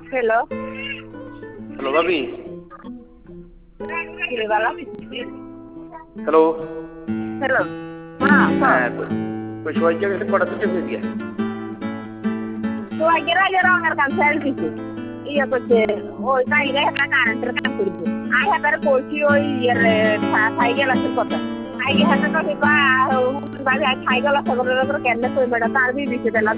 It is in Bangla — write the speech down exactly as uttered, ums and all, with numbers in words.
হ্যালো। হ্যালো ভাবি। কিরে বালা? হ্যালো। হ্যালো। হ্যাঁ, হ্যাঁ কই সবাই গেছে কটা থেকে হয়ে গিয়া সবাই গেরা গেরা আমার কাছে ছেড়ে দিছে ইয়ে করছে ওই কাইরে একটা কারেন্টের কাম করবে আই হাতারে কইছি ওই ইয়ের সাইকেল আছে কথা আই হাতে তো বা ভাই সাইকেল আছে বলে কেন কই বেটা তার বি দিছে